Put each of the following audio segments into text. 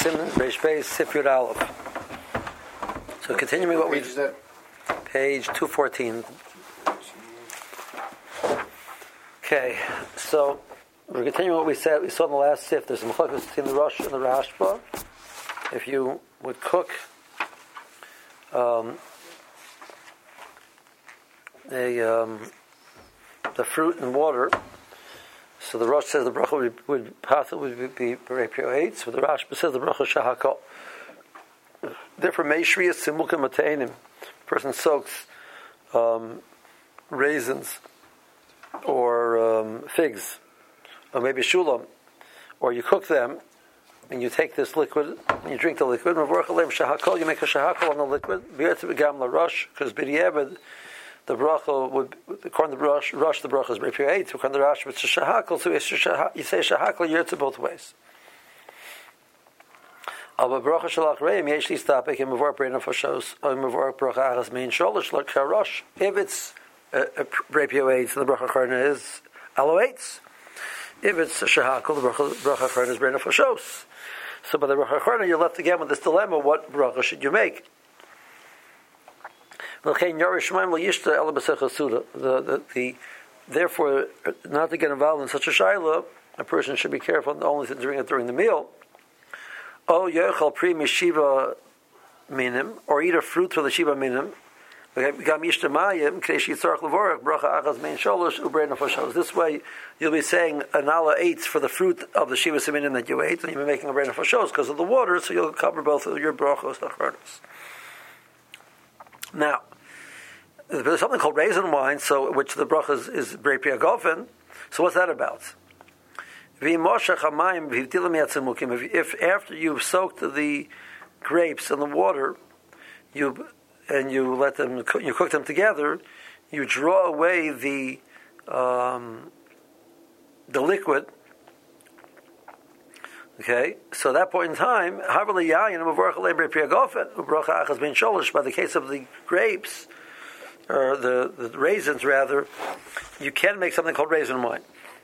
Siman Reish Beis Sif Yud Aleph. So continuing what we page 214. Okay, so we're continuing what we said. We saw in the last Sif. There's a machlokes between the Rosh and the Rashba. If you would cook the fruit and water, so the Rosh says the bracha would possibly be Berei so the Rashba says the bracha Shahakol. Therefore, Meishriya Simukim Mateinim, person soaks raisins or figs, or maybe shulam, or you cook them, and you take this liquid, and you drink the liquid, you make a shahakol on the liquid, because b'diavad, the bracha would, according to Rosh, the bracha is Berei Piyot, according to Rash, it's a shahakol, so you say shahakol, you to both ways. If it's a Berei Piyot, so the bracha acharna is aloetz. If it's a shahakol, the bracha acharna is Berei Nefashos. So by the bracha acharna, you're left again with this dilemma: what bracha should you make? Therefore, not to get involved in such a shayla, a person should be careful only to drink it during the meal. Oh, yochal pri mishiva minim, or eat a fruit for the shiva minim. This way, you'll be saying anala eats for the fruit of the shiva minim that you ate, and you'll be making a brain of shows because of the water, so you'll cover both of your brachos and acharnos. Now, there's something called raisin wine, so which the bracha is Berei Piyot. So what's that about? If after you've soaked the grapes in the water, you let them, you cook them together, you draw away the liquid. Okay, so at that point in time, by the case of the grapes, or the raisins rather, you can make something called raisin wine.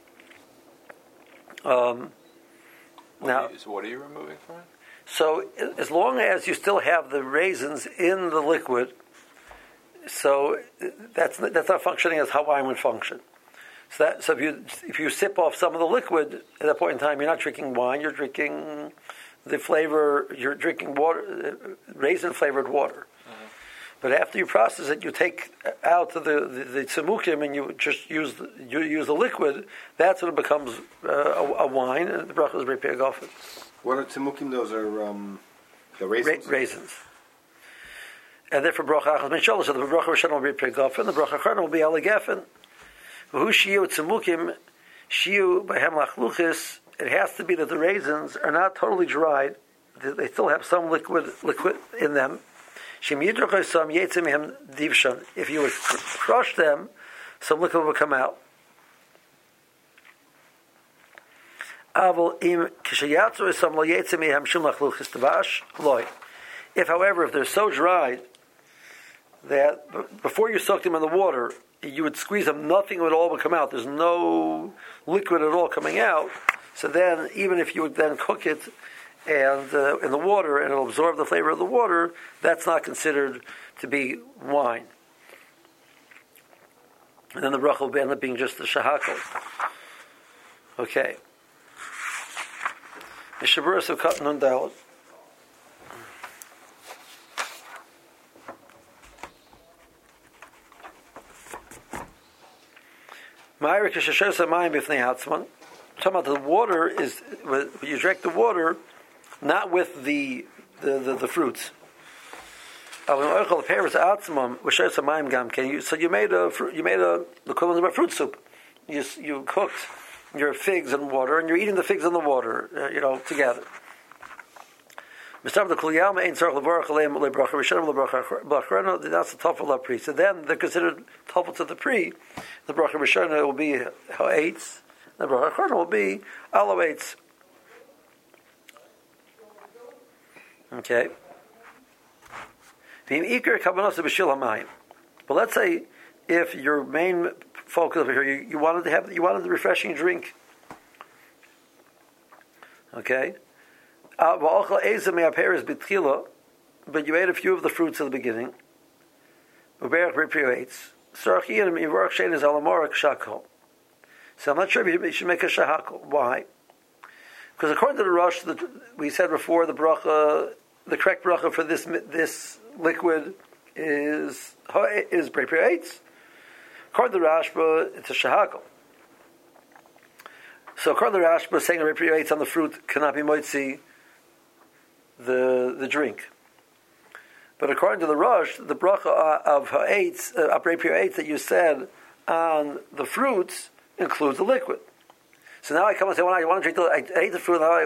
Now, what are you removing from it? So as long as you still have the raisins in the liquid, so that's not functioning as how wine would function. So if you sip off some of the liquid at that point in time, you're not drinking wine. You're drinking the flavor. You're drinking water, raisin flavored water. Mm-hmm. But after you process it, you take out the tzemukim and you just use the liquid. That's when it becomes a wine, and the bracha is Berei Piyot. What are tzemukim? Those are the raisins. Raisins. And therefore, bracha achas ben sholosh. So the bracha rishon will be Berei Piyot, and the bracha acharna will be ala gefen. Who shiu tzemukim shiu b'hem lachluchis. It has to be that the raisins are not totally dried; they still have some liquid in them. If you would crush them, some liquid would come out. If, however, if they're so dried that before you soak them in the water, you would squeeze them, nothing would all come out. There's no liquid at all coming out. So then, even if you would then cook it and in the water, and it'll absorb the flavor of the water, that's not considered to be wine. And then the bracha will end up being just the shahakol. Okay. The shaburas of cut nun daled. Ma'arik shashos hamayim b'fnei hatzman. Talking about the water is you drink the water, not with the fruits. So you made the equivalent of a fruit soup. You cooked your figs in water, and you're eating the figs in the water, together. That's the tafel pri. So then they're considered tafel to the pri. The bracha rishona will be ha'etz. The bracha acharna will be aloetz. Okay. But let's say if your main focus over here, you wanted the refreshing drink. Okay. But you ate a few of the fruits at the beginning. So I'm not sure if you should make a shahakol. Why? Because according to the Rosh, we said before the bracha, the correct bracha for this liquid is Brei Eitz. According to the Rashba, it's a shahakol. So according to the Rashba, saying a Brei Eitz on the fruit cannot be moitzi the drink. But according to the Rosh, the bracha of ha'etz, Brei Eitz that you said on the fruits includes the liquid. So now I come and say, well, I want to drink I ate the fruit, now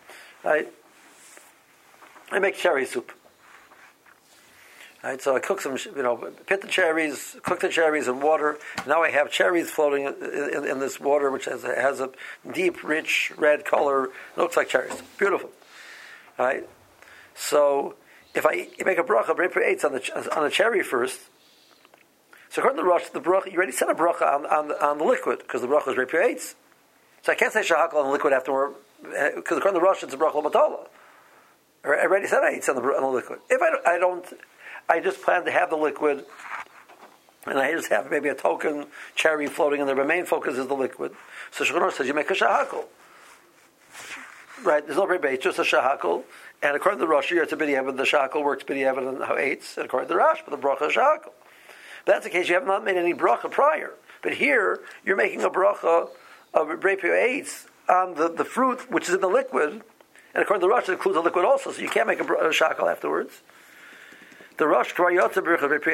I make cherry soup. Right, so I cook some, pit the cherries, cook the cherries in water. Now I have cherries floating in this water, which has a deep, rich red color. It looks like cherries. Beautiful. Right? So if I make a bracha, Brei Eitz on the cherry first, so according to the Rosh, the bracha, you already said a bracha on the liquid, because the bracha is Brei Eitz. So I can't say shahakal on the liquid afterward, because according to the Rosh, it's a bracha l'matala. I already said I eat on the liquid. If I just plan to have the liquid, and I just have maybe a token cherry floating in there, but main focus is the liquid. So Shulchan says you make a shahakal. Right, there's no Brei Eitz, just a shahakal. And according to the Rosh, it's a b'diavad, the shahakal works b'diavad and ha'etz, and according to the Rosh, but the bracha is shahakal. But that's the case, you have not made any bracha prior. But here, you're making a bracha of Brei Eitz on the fruit, which is in the liquid, and according to the Rosh, it includes the liquid also, so you can't make a shahakal afterwards. The Rosh so what you have to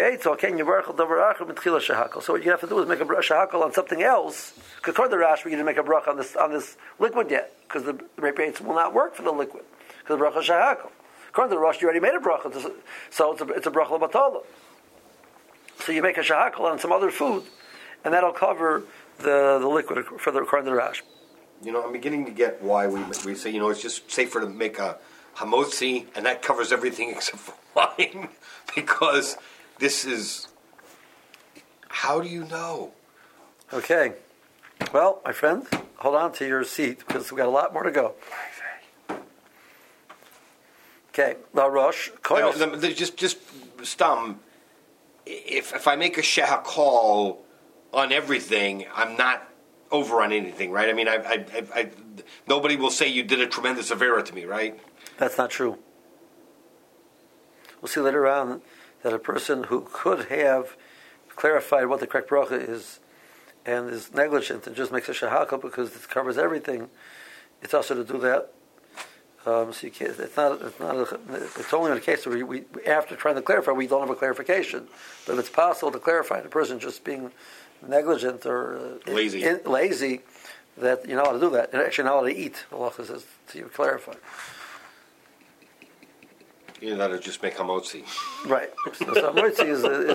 do is make a shahakal on something else. Because according to the Rosh, you didn't make a bracha on this liquid yet, because the Brei Eitz will not work for the liquid, because the bracha is shahakal. According to the Rosh, you already made a bracha, so it's a bracha l'matala. So you make a shahakal on some other food, and that'll cover the liquid according to the Rosh. I'm beginning to get why we say, it's just safer to make a hamotzi, and that covers everything except for wine, because this is... How do you know? Okay. Well, my friend, hold on to your seat, because we've got a lot more to go. Okay. La Rosh. Just stum. If I make a shahakal on everything, I'm not over on anything, right? I mean, I nobody will say you did a tremendous avera to me, right? That's not true. We'll see later on that a person who could have clarified what the correct bracha is and is negligent and just makes a shahakal because it covers everything, it's also to do that. So you can't, it's only in a case where we after trying to clarify, we don't have a clarification. But if it's possible to clarify the person just being negligent or lazy, that you're not allowed to do that. You're actually not allowed to eat. The halacha says to you clarify. You're not to just make hamotzi. Right. So hamotzi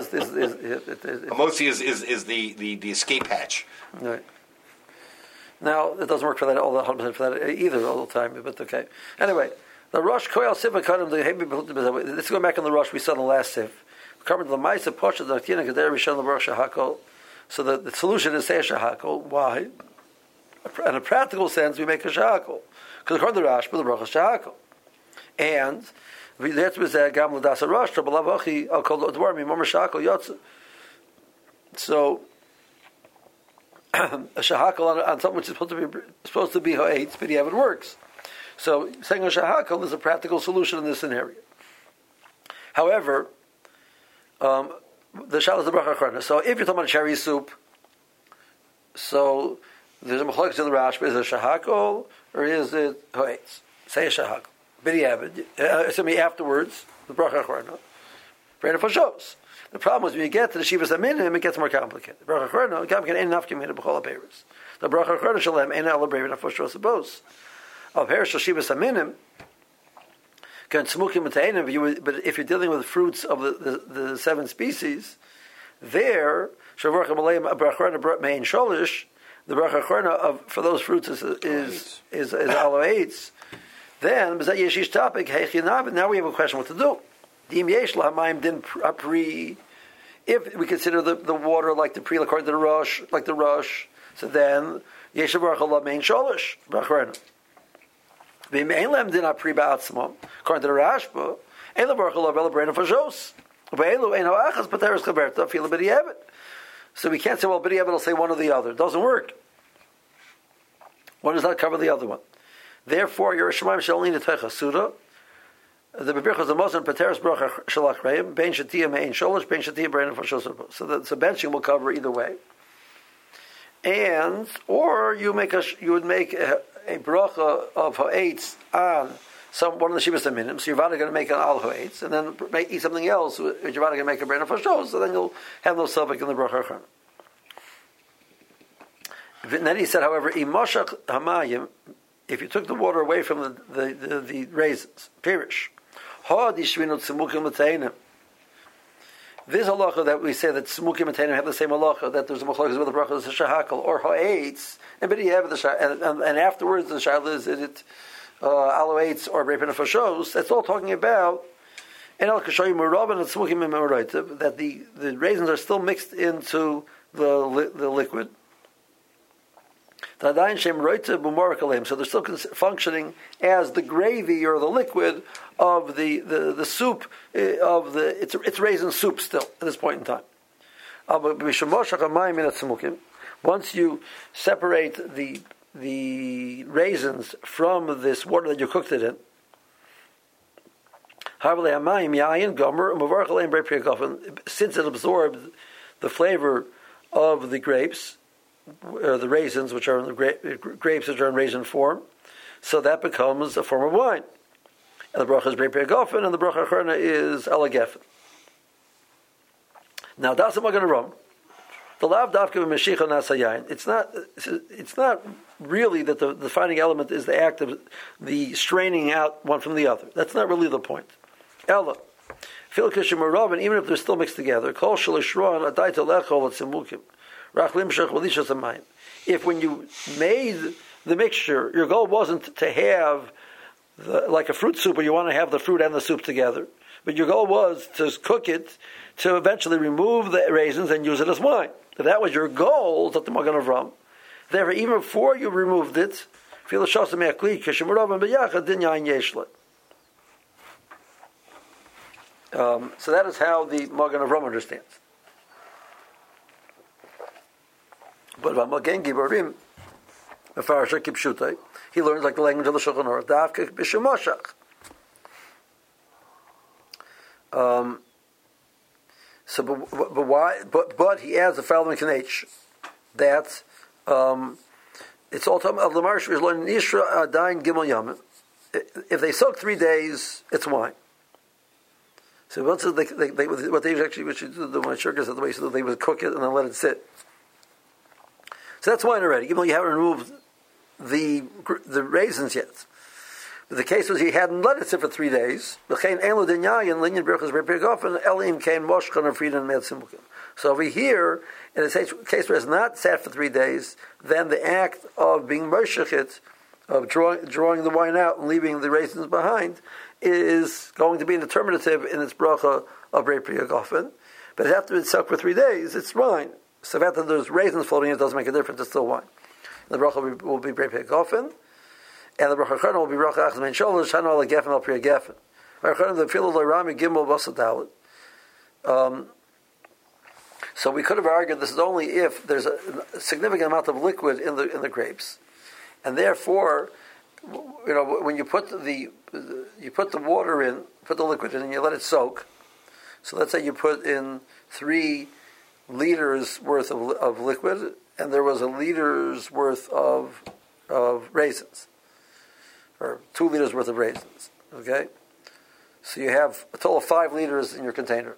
is the escape hatch. Right. Now it doesn't work for that all the 100% for that either all the time, but okay. Anyway, the Rosh Koyal Siva Kadam the this is going back on the Rosh we saw in the last Siv. Coming to the Ma'isa Posha the Tina Kader Rishon the Baruch Shahakol. So the solution is say a shahakol. Why? In a practical sense, we make a shahakol because according to the Rashba, the bracha is shahakol, and that was a gam l'das Rosh. B'lavachi al kol dvar mi momer shahakol yotze. So a shahakol on something which is supposed to be ha'etz, but it works. So saying a shahakol is a practical solution in this scenario. However, the shal is the bracha achrona. So if you're talking about cherry soup, so there's a machlokes in the Rashba: is it shahakol or is it ha'etz? Say a shahakol. B'diavad. Afterwards, the bracha achrona. Brain for shows. The problem is when you get to the shivas aminim, it gets more complicated. The bracha achrona, gamken ein nafkim min b'chol ha'peres. The bracha achrona shalem ein ala brevin afar shos abos. Of her shal shivas aminim. But if you're dealing with fruits of the 7 species, there the bracha achrona for those fruits is aloe eitz. Then yeshish topic now we have a question what to do. If we consider the water like the pre according to the Rosh, like the Rosh, so then yeshiv bracha la main sholish bracha. According to the Rashba, so we can't say, well, b'di'evet will say one or the other. It doesn't work. One does not cover the other one. Therefore, Yerushalayim shall only netech hasuda. The bebirchos the most pateres bracha shalach reim bein shatia mein sholosh bein shatia brain fashosur. So the benching will cover either way. And or you would make a bracha of ha'etz on one of the shivas minim. So you're going to make an al ha'etz, and then eat something else. You're going to make a brain fashos. So then you'll have no suffix in the bracha chana. Then he said, however, imashach hamayim, if you took the water away from the raisins, pirish, ha dishvinut tzimukim l'teinim. This halacha that we say that tzimukim and teinim have the same halacha, that there's a machlokes with the bracha of the shahakal or ha'etz, and but you have the and afterwards the shayla is it aloetz or breipin fashos. That's all talking about. And al kashoyim murav and tzimukim and muraita, that the raisins are still mixed into the liquid. So they're still functioning as the gravy or the liquid of the soup of it's raisin soup still at this point in time. Once you separate the raisins from this water that you cooked it in, since it absorbed the flavor of the grapes, the raisins, which are in the grapes, which are in raisin form, so that becomes a form of wine. And the bracha is Brei Gofen, and the bracha Achorna is Ela Gefen. Now, that's what we're going to run. The lav davka v'meshicha nasayayin. It's not really that the defining element is the act of the straining out one from the other. That's not really the point. Ela. Even if they're still mixed together, kol shalishron adaita lechol atzimukim. If when you made the mixture, your goal wasn't to have like a fruit soup where you want to have the fruit and the soup together, but your goal was to cook it to eventually remove the raisins and use it as wine. If that was your goal, that the Magen Avram. Therefore, even before you removed it, so that is how the Magen Avram understands. But Magen Giborim, Mefarshah Kipshutai, he learns like the language of the Shulchan Aruch. Davka b'shemashach. So, but why? But he adds the following connection that it's all talking about the Marsh is learning Ishra Adain Gimel Yamim. If they soak 3 days, it's wine. So what they actually, which the Shurka said the way so they would cook it and then let it sit. So that's wine already, even though you haven't removed the raisins yet. But the case was he hadn't let it sit for 3 days. So over here, in a case where it's not sat for 3 days, then the act of being moshechit, of drawing the wine out and leaving the raisins behind, is going to be an determinative in its bracha of Brei Pri Hagafen. But after it's soaked for 3 days, it's wine. So if after there's raisins floating in, it doesn't make a difference, it's still wine. The bracha will be Brei Pri Hagafen, and the bracha Chana will be bracha Achaz Mein Sholosh, Shana Ala Gefen Al Pri Hagafen. The Filu Loirami Gimel Vasadalit. So we could have argued this is only if there's a significant amount of liquid in the grapes, and therefore, when you put the water in, put the liquid in, and you let it soak. So let's say you put in 3 liters worth of liquid, and there was a liter's worth of raisins, or 2 liters worth of raisins. Okay, so you have a total of 5 liters in your container.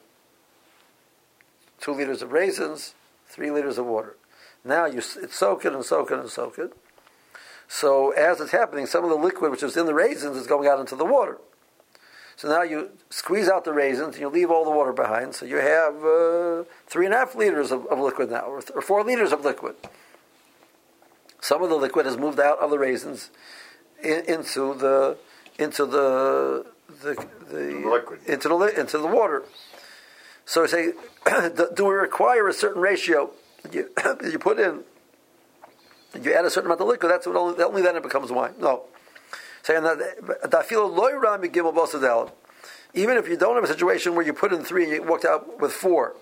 2 liters of raisins, 3 liters of water. Now it's soak it and soak it and soak it. So as it's happening, some of the liquid which is in the raisins is going out into the water. So now you squeeze out the raisins and you leave all the water behind. So you have 3.5 liters of liquid now, or 4 liters of liquid. Some of the liquid has moved out of the raisins into the water. So we say, do we require a certain ratio? You put in, you add a certain amount of liquid. That's what only then it becomes wine. No. saying that even if you don't have a situation where you put in 3 and you walked out with 4,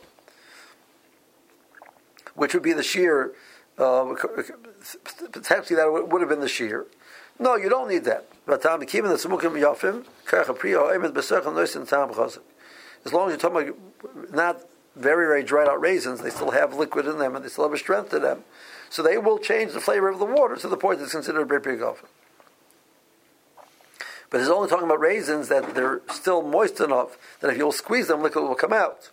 which would be the shear, potentially that would have been the shear. No, you don't need that. As long as you're talking about not very, very dried out raisins, they still have liquid in them and they still have a strength to them. So they will change the flavor of the water to the point that it's considered Brit Gofen. But it's only talking about raisins that they're still moist enough that if you'll squeeze them, liquid will come out.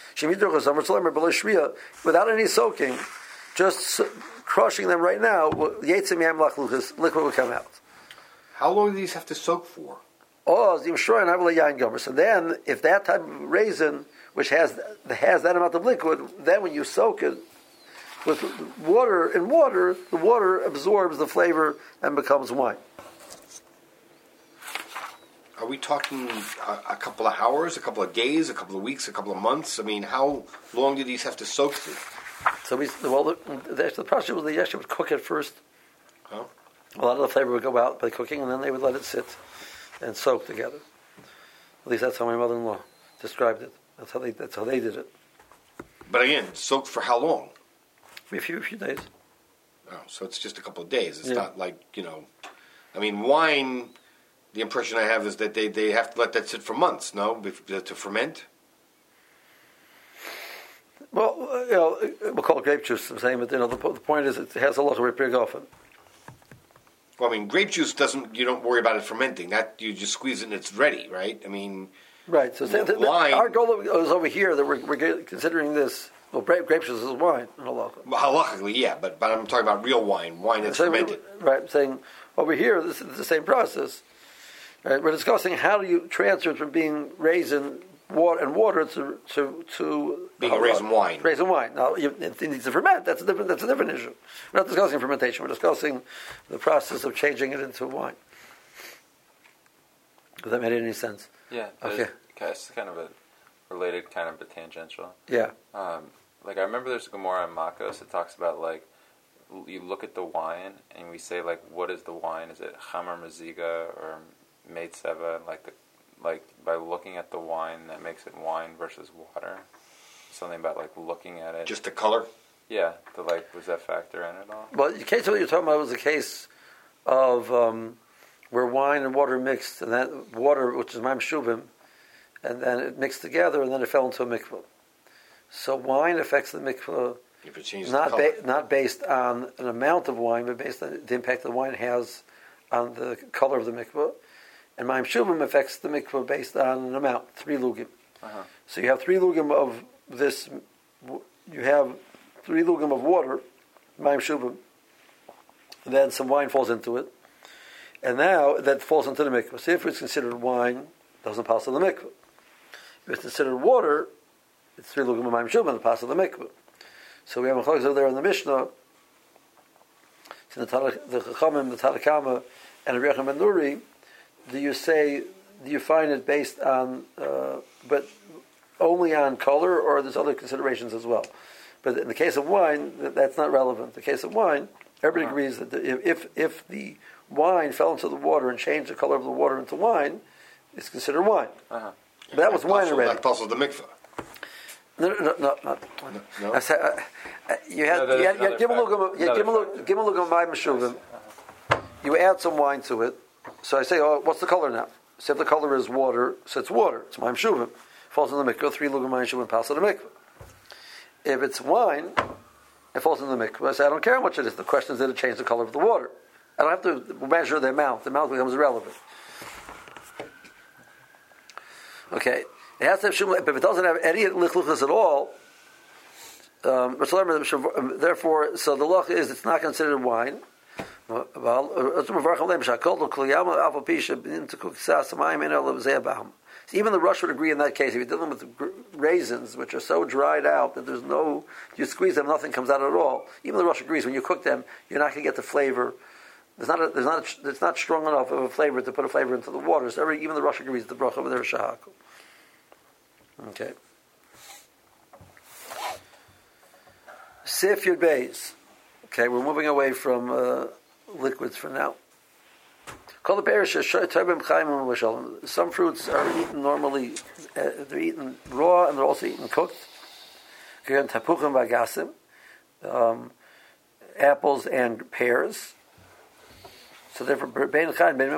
Without any soaking, just crushing them right now, liquid will come out. How long do these have to soak for? So then, if that type of raisin, which has that amount of liquid, then when you soak it with water, the water absorbs the flavor and becomes wine. Are we talking a couple of hours, a couple of days, a couple of weeks, a couple of months? I mean, how long do these have to soak for? So the process was they actually would cook it first. Huh? A lot of the flavor would go out by cooking, and then they would let it sit and soak together. At least that's how my mother-in-law described it. That's how they did it. But again, soaked for how long? For a few days. Oh, so it's just a couple of days. It's not like, I mean, wine, the impression I have is that they have to let that sit for months, no? To ferment? Well, we'll call it grape juice, I'm saying, but the point is it has a lot of Brit Gofen. Well, I mean, grape juice you don't worry about it fermenting. That you just squeeze it and it's ready, right? I mean, right. So wine. Our goal is over here that we're considering this. Well, grape juice is wine in halakha. Well, halakhically, yeah, but I'm talking about real wine that's fermented. Right. Saying over here, this is the same process. Right. We're discussing how do you transfer it from being raisin water to being a raisin wine. Raisin wine. Now, it needs to ferment. That's a different issue. We're not discussing fermentation. We're discussing the process of changing it into wine. Does that make any sense? Yeah. Okay. It's kind of a related, kind of a tangential. Yeah. I remember there's a Gemara in Makos that talks about you look at the wine and we say what is the wine? Is it Chamar Maziga or Meitzeva? By looking at the wine that makes it wine versus water. Something about looking at it. Just the color? Yeah. Was that factor in at all? Well, the case of what you're talking about was a case of where wine and water mixed, and that water, which is Maim Shuvim, and then it mixed together, and then it fell into a mikveh. So wine affects the mikveh if it changes not based on an amount of wine, but based on the impact the wine has on the color of the mikveh. And Maim Shuvim affects the mikveh based on an amount, 3 lugim. Uh-huh. So you have 3 lugim of this, you have 3 lugim of water, Maim Shuvim, and then some wine falls into it. And now that falls into the mikveh. So if it's considered wine, it doesn't pass to the mikveh. If it's considered water, it's 3 lugim of Maim Shuvim, and it passes to the mikveh. So we have a chalak there in the Mishnah, the Chachamim, the Tanakama, and Rabbi Yochanan ben Nuri. Do you find it based on, but only on color, or there's other considerations as well? But in the case of wine, that's not relevant. In the case of wine, everybody agrees that if the wine fell into the water and changed the color of the water into wine, it's considered wine. Uh-huh. But that was wine already. That passes the mikveh. No. I said, you had Gimel Maim Shuvim. You add some wine to it. So I say, what's the color now? So if the color is water, so it's water. It's Maim Shuvim. Falls in the mikveh. 3 lugim Maim Shuvim pass in the mikveh. If it's wine, it falls in the mikveh. I say, I don't care how much it is. The question is, did it change the color of the water? I don't have to measure the amount. The amount becomes irrelevant. Okay. It has to have shumla, but if it doesn't have any lichluchas at all, therefore, so the loch is it's not considered wine. Even the Rush would agree in that case. If you're dealing with raisins, which are so dried out that you squeeze them, nothing comes out at all. Even the Rush agrees when you cook them, you're not going to get the flavor. It's not strong enough of a flavor to put a flavor into the water. So even the Rush agrees the bracha over there is shahakol. Okay. Sif Yud Beis. Okay, we're moving away from liquids for now. Call the perish some fruits are eaten normally, they're eaten raw and they're also eaten cooked. Apples and pears. So therefore, the krep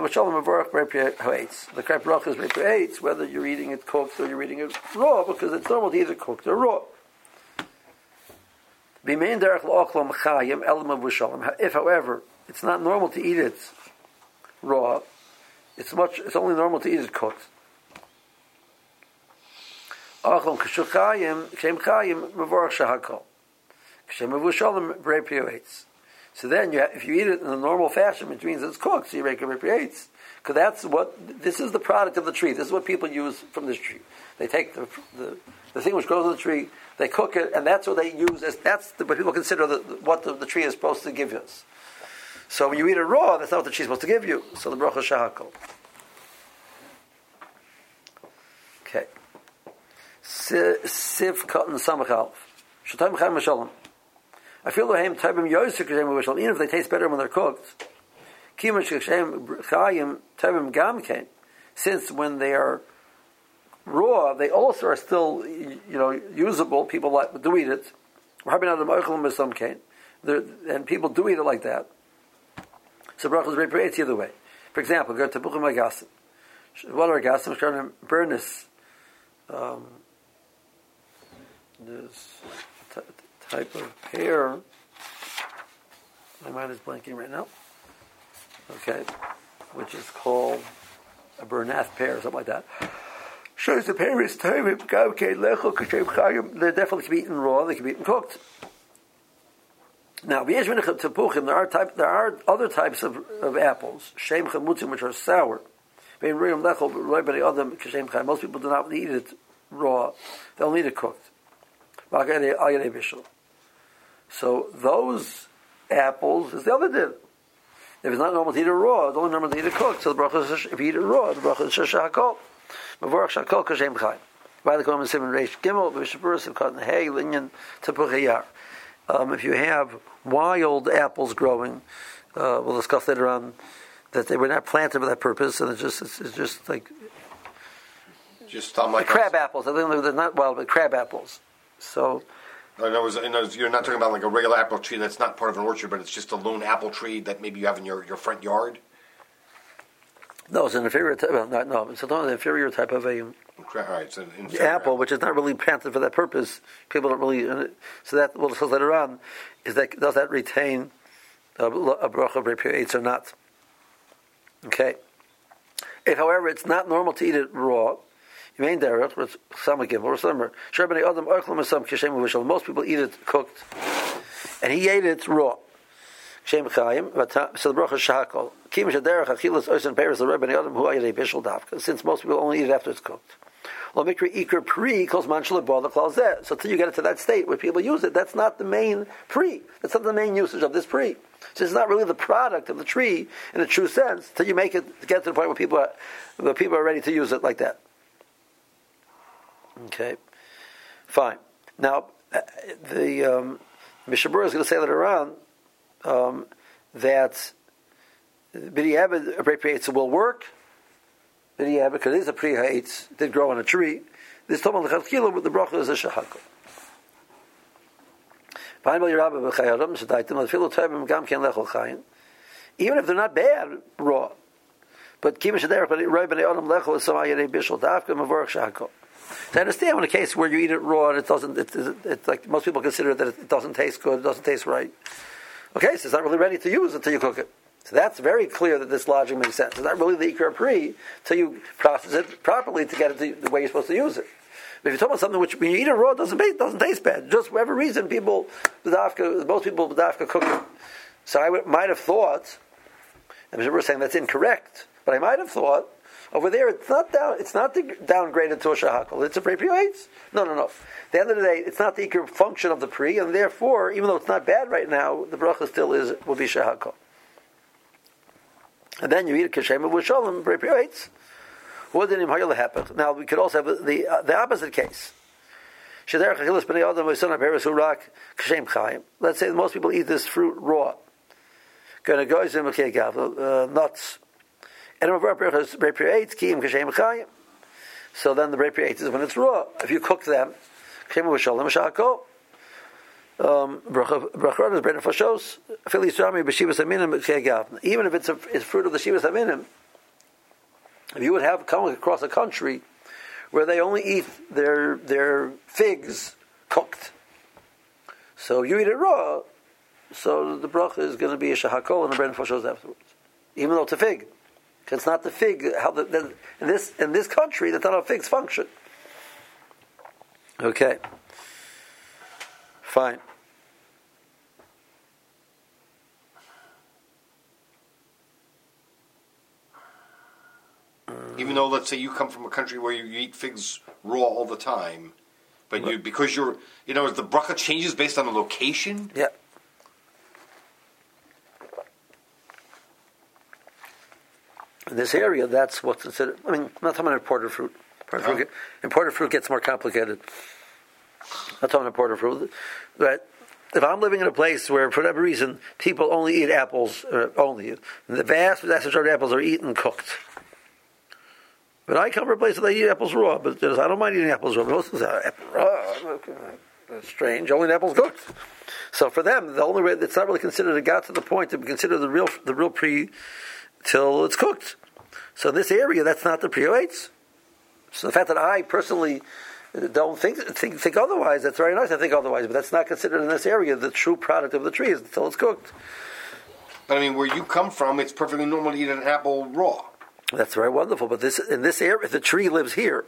brach is repi, whether you're eating it cooked or you're eating it raw, because it's normal to eat it cooked or raw. If, however, it's not normal to eat it raw, it's only normal to eat it cooked. So then, if you eat it in the normal fashion, which means it's cooked, so you make it repriates. Because this is the product of the tree. This is what people use from this tree. They take the thing which grows on the tree, they cook it, and that's what they use what people consider what the tree is supposed to give us. So when you eat it raw, that's not what the tree is supposed to give you. So the bracha shahakol. Okay. Siv cotton samach alf. Shatayim chayim mashalom. I feel the haim taibim yosik kashem mashalom. Even if they taste better when they're cooked. Kimash kashem chayim taibim gamkein. Since when they are raw, they also are still, usable. People do eat it. And people do eat it like that. So bracha is repriates the other way. For example, go to Bukhim Agasim. What are Agasim? Shkarnim Bernis. There's a type of pear. My mind is blanking right now. Okay. Which is called a Bernath pear, something like that. Shows the pear is time. They definitely can be eaten raw. They can be eaten cooked. Now, there are other types of apples, shem chamutzim, which are sour. Most people do not eat it raw; they'll eat it cooked. So those apples is the other din. If it's not normal to eat it raw, it's only normal to eat it cooked. So the bracha is, if you eat it raw, the bracha is shashakol. Mavorach shakol kashem chayim. By the Kohen Simon Reish Gimel, Vishapuras of Cotton Hay, Linyan Tapuchayar. If you have wild apples growing, we'll discuss later on that they were not planted for that purpose, and it's just like crab apples. I think they're not wild, but crab apples. So, you're not talking about like a regular apple tree that's not part of an orchard, but it's just a lone apple tree that maybe you have in your front yard. No, it's an inferior type. It's an inferior type of a. Right, so apple, which is not really planted for that purpose. People don't really. So that we'll discuss later on. Does that retain a bracha of repi or not? Okay. If, however, it's not normal to eat it raw, you mean derech, but samakim or slimmer. Most people eat it cooked, and he ate it raw. So the bracha shahakol. Since most people only eat it after it's cooked. So till you get it to that state where people use it, that's not the main pre. That's not the main usage of this pre. So it's not really the product of the tree in a true sense till you make it get to the point where people are ready to use it like that. Okay, fine. Now the Mishabura is going to say later on that b'diavad appropriates will work. B'diavad, because it is a pri ha'etz, did grow on a tree. This tomal l'chadchila, but the bracha is a shahakol. Even if they're not bad raw, but to understand, in a case where you eat it raw and it doesn't, it's like most people consider that it doesn't taste good, it doesn't taste right. Okay, so it's not really ready to use until you cook it. So that's very clear that this logic makes sense. It's not really the ikar pri till you process it properly to get it to the way you're supposed to use it. But if you're talking about something which, when you eat it raw, it doesn't taste bad. Just for every reason, most people cook it. So I might have thought, and we're saying that's incorrect, but I might have thought over there it's not downgraded to a shahakal. It's a pri priyates. No. At the end of the day, it's not the ikar function of the pri, and therefore, even though it's not bad right now, the bracha still will be shahakal. And then you eat it kashem with shalom pri priyates. What did happen? Now we could also have the opposite case. Let's say most people eat this fruit raw. Nuts. So then the Brei is when it's raw. If you cook them, even if it's a fruit of the Shivas Aminim, if you would come across a country where they only eat their figs cooked, so you eat it raw, so the bracha is going to be a shahakol and a bread and foshos afterwards, even though it's a fig. It's not the fig. In this country, that's not how figs function. Okay, fine. Even though, let's say, you come from a country where you eat figs raw all the time, but because the bracha changes based on the location. Yeah. In this area, that's what's considered. I mean, I'm not talking about imported fruit. Imported fruit gets more complicated. I'm not talking imported fruit. But if I'm living in a place where, for whatever reason, people only eat apples, the vast majority of apples are eaten cooked. But I come from a place where they eat apples raw, but I don't mind eating apples raw. Most of them say, apple raw. That's strange. Only apples cooked. So for them, the only way it's not really considered. It got to the point to consider the real pre till it's cooked. So in this area, that's not the pre-oates. So the fact that I personally don't think otherwise, that's very nice. I think otherwise, but that's not considered in this area. The true product of the tree is until it's cooked. But I mean, where you come from, it's perfectly normal to eat an apple raw. That's very wonderful. But in this area, the tree lives here.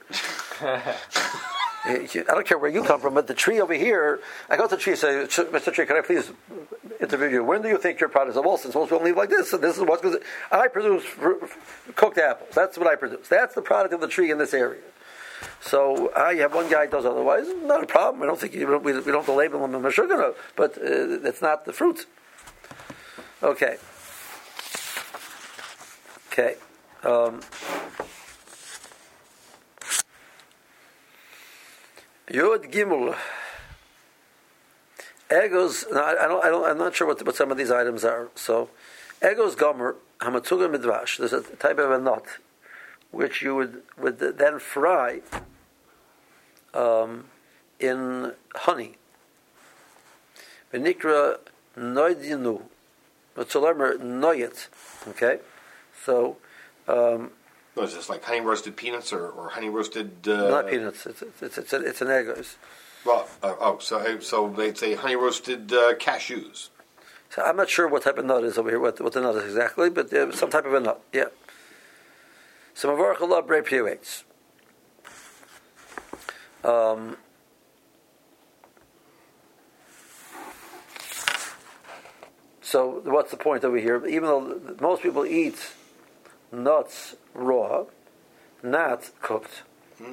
I don't care where you come from, but the tree over here, I go to the tree and say, Mr. Tree, can I please interview you? When do you think your product is? Well, since most people leave like this, and this is what's because I produce cooked apples. That's what I produce. That's the product of the tree in this area. So I have one guy who does otherwise. Not a problem. I don't think we don't have to label them in Meshugana, but it's not the fruit. Okay. Yud Gimel. Egos. I'm not sure what some of these items are. So, Egos Gomer Hamatzuga Midvash. There's a type of a nut which you would then fry in honey. Benikra Noidinu. Matzulemer Noyet. Okay, so. Is this like honey roasted peanuts or honey roasted? Not peanuts. It's an egos. Well, so they'd say honey roasted cashews. So I'm not sure what type of nut is over here. What the nut is exactly, but some type of a nut. Yeah. So Mavarach Allah Brei Piuates. So what's the point over here? Even though most people eat nuts raw, not cooked. So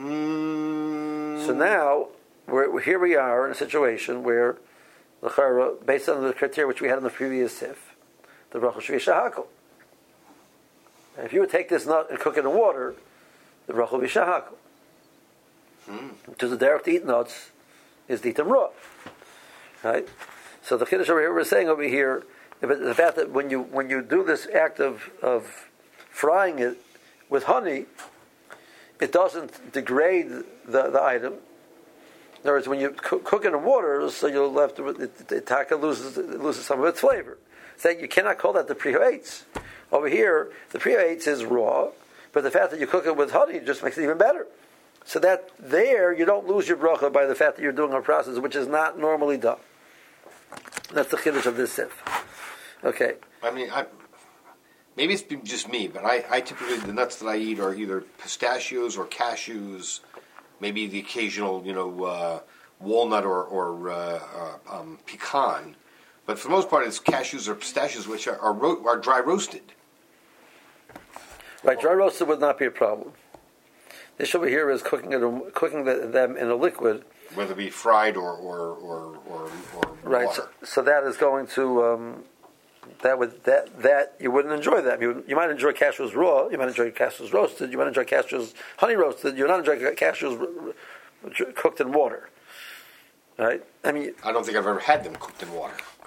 now here we are in a situation where, based on the criteria which we had in the previous sif, the bracha should be shahakol. And if you would take this nut and cook it in water, the bracha will be shahakol. Because the direct to eat nuts is to eat them raw, right? So the chiddush over here we're saying over here, the fact that when you do this act of frying it with honey, it doesn't degrade the item. In other words, when you cook it in water, so you're left with the taka loses some of its flavor. So you cannot call that the pre-oates. Over here, the pre-oates is raw, but the fact that you cook it with honey just makes it even better. So that there, you don't lose your bracha by the fact that you're doing a process which is not normally done. That's the chiddush of this sif. Okay. I mean, maybe it's just me, but I typically, the nuts that I eat are either pistachios or cashews, maybe the occasional, walnut or pecan. But for the most part, it's cashews or pistachios, which are dry roasted. Right, dry roasted would not be a problem. This over here is cooking them in a liquid, whether it be fried or right. water. So that is going to that you wouldn't enjoy that. You might enjoy cashews raw. You might enjoy cashews roasted. You might enjoy cashews honey roasted. You would not enjoy cashews cooked in water. Right? I mean, I don't think I've ever had them cooked in water.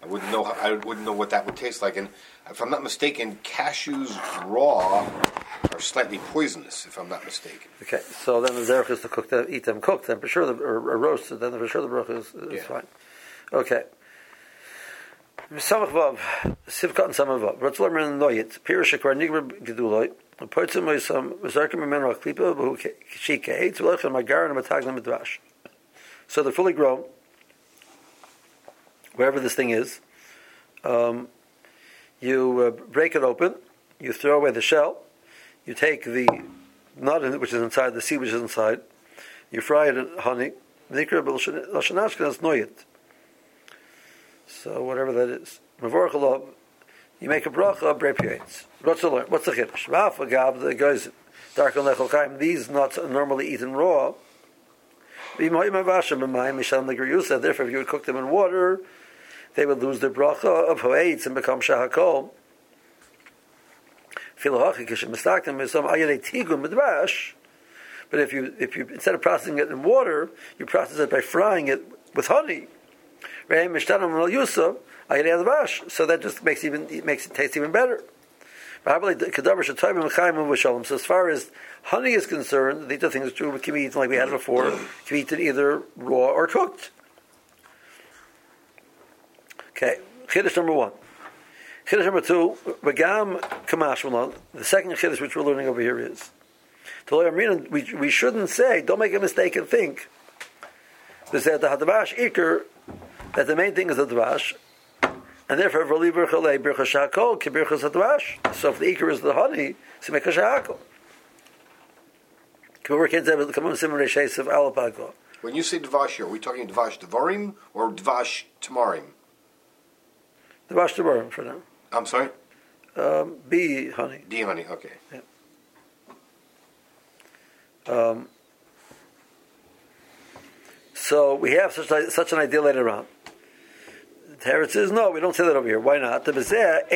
I wouldn't know. I wouldn't know what that would taste like. And if I'm not mistaken, cashews raw are slightly poisonous. If I'm not mistaken. Okay, so then the zerach is to cook them, eat them cooked, then for sure or roasted, then for sure the bracha is fine. Okay. Samach vav, sivkat and samach vav. Ratzler men noyit. Pirush shekvar nigbar geduloi. Poitzim moisam v'zarkim memenu aklipa v'hu shikeitz v'lechem magar and mataglam midvash. So they're fully grown. Wherever this thing is, you break it open. You throw away the shell. You take the nut which is inside, the seed which is inside. You fry it in honey. Nikra b'lashon Ashkenaz noyit. So whatever that is, you make a bracha of brepiates. What's the chiddush? V'afagav the guys dark on lechol chaim. These nuts are normally eaten raw. Therefore, if you would cook them in water, they would lose their bracha of hoetz and become shahakol. But if you instead of processing it in water, you process it by frying it with honey. So that just makes it taste even better. So as far as honey is concerned, the other thing is true. It can be eaten like we had before. It can be eaten either raw or cooked. Okay, chiddush number 1. Chiddush number 2, v'gam kamash malon. The second chiddush which we're learning over here is we shouldn't say. Don't make a mistake and think that the hadavash ikr, that the main thing is the dvash, and therefore v'li birchalei bircha shakol ki birchas hadvash. So if the ikr is the honey, so make a shakol. When you say dvash here, are we talking dvash devarim or dvash tamarim? Dvash devarim for now. I'm sorry? Be honey. D honey, okay. Yeah. So we have such an idea later on. The Teretz says, no, we don't say that over here. Why not? But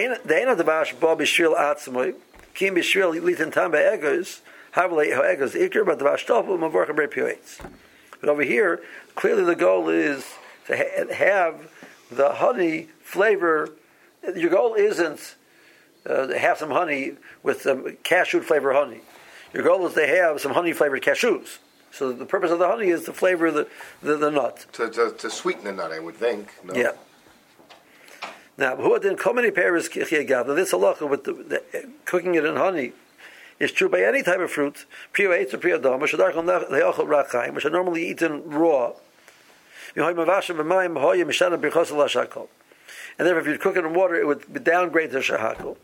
over here, clearly the goal is to have the honey flavor. Your goal isn't to have some honey with some cashew flavor honey. Your goal is to have some honey flavored cashews. So the purpose of the honey is to flavor the nut. To sweeten the nut, I would think. No? Yeah. Now, who didn't come many pairs kichiyagav? Now, this halacha with the cooking it in honey is true by any type of fruit, prio eitz or prio dam, which are normally eaten raw. And therefore, if you cook it in water, it would downgrade to shahakol.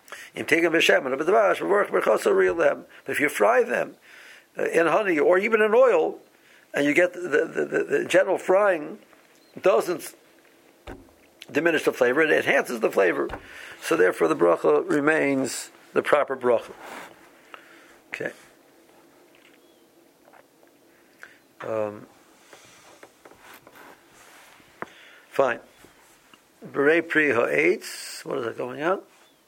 But if you fry them in honey or even in oil, and you get the general frying doesn't diminish the flavor, it enhances the flavor. So therefore the bracha remains the proper bracha. Okay. Fine. Berei pri ha'etz. What is that going out?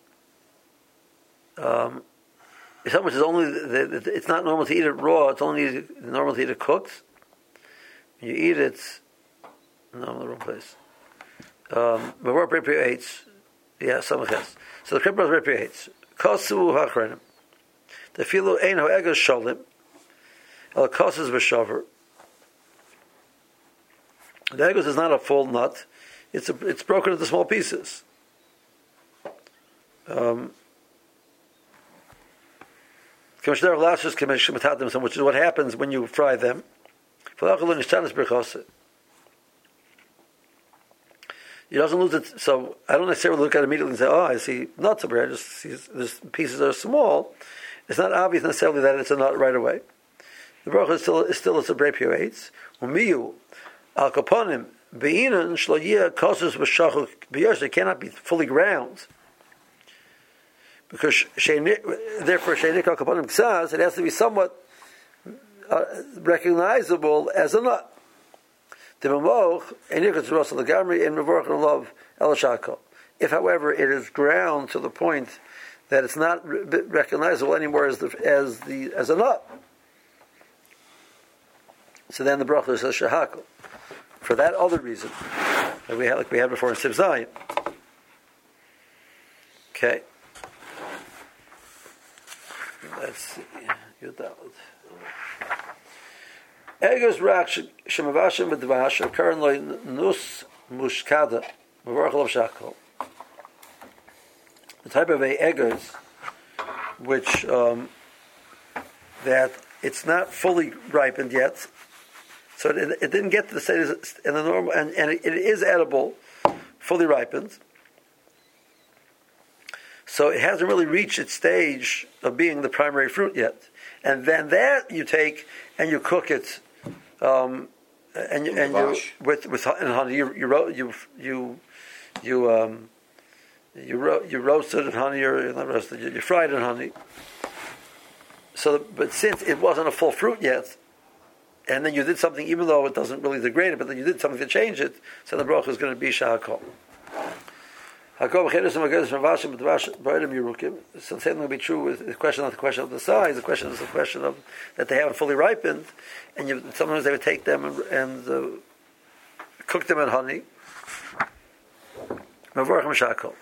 Something which is only it's not normal to eat it raw. It's only normal to eat it cooked. When you eat it, no, I'm in the wrong place. Berei pri ha'etz. Yeah, something else. So the krippah is berei pri ha'etz. Kosu hachrenim. The filo ein ha'egas sholim. El kosus v'shover. The egus is not a full nut. It's broken into small pieces. Which is what happens when you fry them. He doesn't lose it. So I don't necessarily look at it immediately and say, "Oh, I see nuts over here. I just see the pieces are small." It's not obvious necessarily that it's a nut right away. The bracha is still a berei pri ha'etz. Umiyu al kaponim be'inan shloyia kosus v'shachuk b'yosh. It cannot be fully ground because therefore sheinik al kaponim ksaz. It has to be somewhat recognizable as a nut. If, however, it is ground to the point that it's not recognizable anymore as a nut, so then the bracha is a shahakol. For that other reason, like we had before in Siv Zayin. Okay. Let's see. Egos rak shemavashim b'dvash occur in nus mushkada mevarchel shakol. The type of egos which that it's not fully ripened yet, so it didn't get to the stage in the normal, and it is edible, fully ripened. So it hasn't really reached its stage of being the primary fruit yet, and then that you take and you cook it, and you with honey. You roast it in honey, or not roasted. You fry it in honey. So, but since it wasn't a full fruit yet, and then you did something, even though it doesn't really degrade it, but then you did something to change it, so the bracha is going to be shahakol. So the same thing will be true with the question, not the question of the size. The question is the question of that they haven't fully ripened, and sometimes they would take them and cook them in honey. Okay,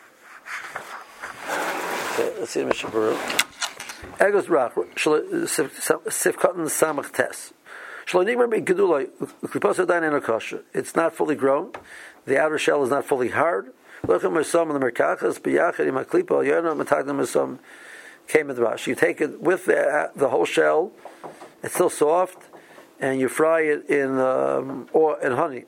let's see Mishnah Berurah. Egos rach sifkatan samach tes. It's not fully grown. The outer shell is not fully hard. You take it with the whole shell. It's still soft, and you fry it in honey.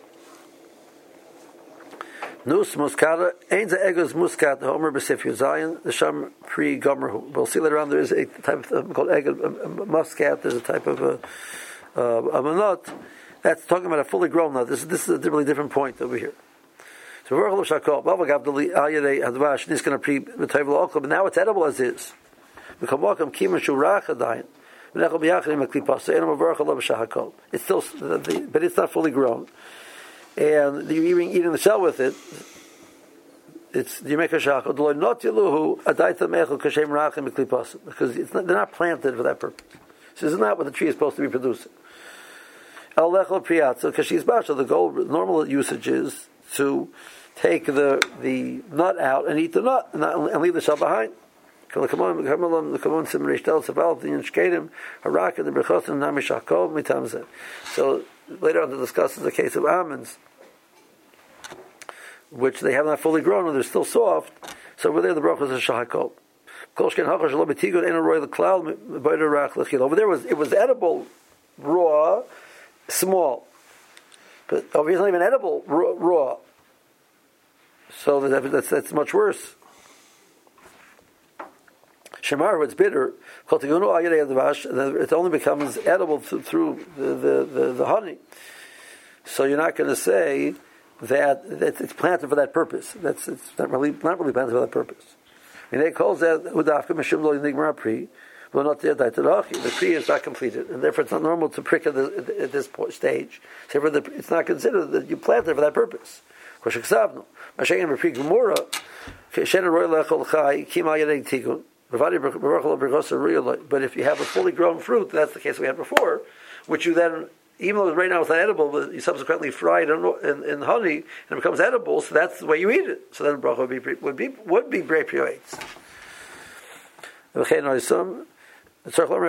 Nus muskata ain't the egos muscat homer b'sifyu zayin the sham pre gomer. We'll see later on. There is a type of called egg muscat. There's a type of a nut that's talking about a fully grown nut. This is a really different point over here. So this is going to pre but now it's edible as is. It's still, but it's not fully grown, and you're eating the shell with it. It's you make a shachol. Because they're not planted for that purpose. So this is not what the tree is supposed to be producing. The goal, normal usage is to take the nut out and eat the nut and leave the shell behind. So later on to discuss the case of almonds, which they have not fully grown and they're still soft. So over there the bracha is a shahakol. Over there it was edible, raw, small. But over here it's not even edible, raw. So that's much worse. Shemar, it's bitter. It only becomes edible through the honey. So you're not going to say that it's planted for that purpose. It's not really planted for that purpose. And they calls that the tree is not completed, and therefore it's not normal to prick at this stage. So it's not considered that you planted for that purpose. But if you have a fully grown fruit, that's the case we had before, which you then, even though right now it's not edible, but you subsequently fry it in honey and it becomes edible, so that's the way you eat it. So then the bracha would be brei prioetz. So the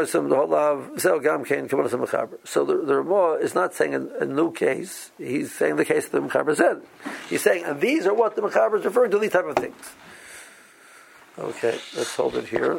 Ramah is not saying a new case. He's saying the case that the Mechaber said. He's saying, and these are what the Mechaber is referring to, these type of things. Okay, let's hold it here.